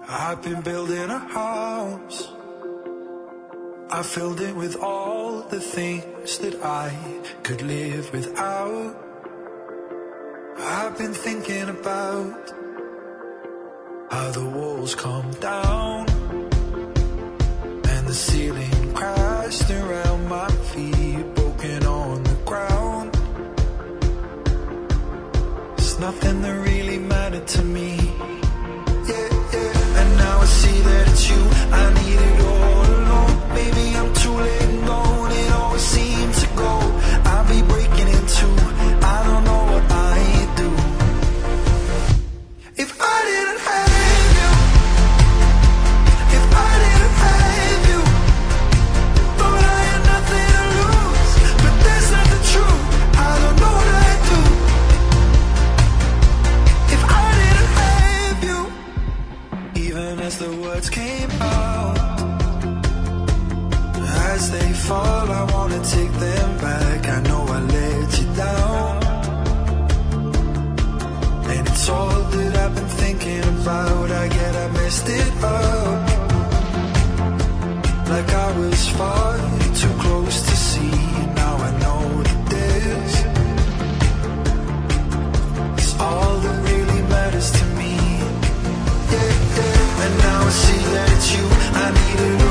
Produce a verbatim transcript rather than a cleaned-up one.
I've been building a house. I filled it with all the things that I could live without. I've been thinking about how the walls come down and the ceiling crashed around my feet, broken on the ground. There's nothing that really mattered to me. Yeah, yeah. And now I see that it's you I needed all along. Maybe I'm too late and gone. It always seems to go. I'll be breaking in two. I don't know what I'd do if I didn't have you. If I didn't have you, thought I had nothing to lose, but that's not the truth. I don't know what I'd do if I didn't have you. Even as the words came out, as they fall, I wanna take them back. I know I let you down, and it's all that I've been thinking about. I get I messed it up, like I was far too close to see. Now I know that this is all that really matters to me. Yeah, yeah. And now I see that it's you I needed.